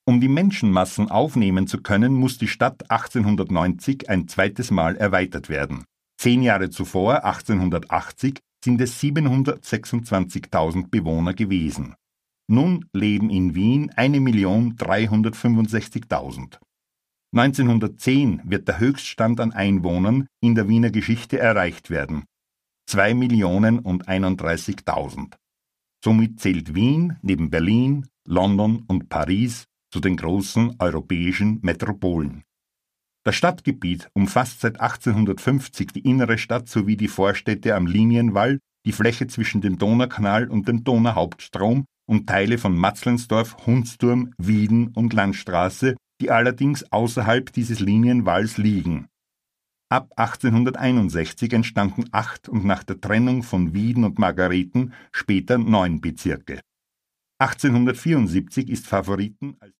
Um die Menschenmassen aufnehmen zu können, muss die Stadt 1890 ein zweites Mal erweitert werden. 10 Jahre zuvor, 1880, sind es 726.000 Bewohner gewesen. Nun leben in Wien 1.365.000. 1910 wird der Höchststand an Einwohnern in der Wiener Geschichte erreicht werden. 2.031.000. Somit zählt Wien neben Berlin, London und Paris zu den großen europäischen Metropolen. Das Stadtgebiet umfasst seit 1850 die innere Stadt sowie die Vorstädte am Linienwall, die Fläche zwischen dem Donaukanal und dem Donauhauptstrom und Teile von Matzleinsdorf, Hundsturm, Wieden und Landstraße, die allerdings außerhalb dieses Linienwalls liegen. Ab 1861 entstanden 8 und nach der Trennung von Wieden und Margareten später 9 Bezirke. 1874 ist Favoriten als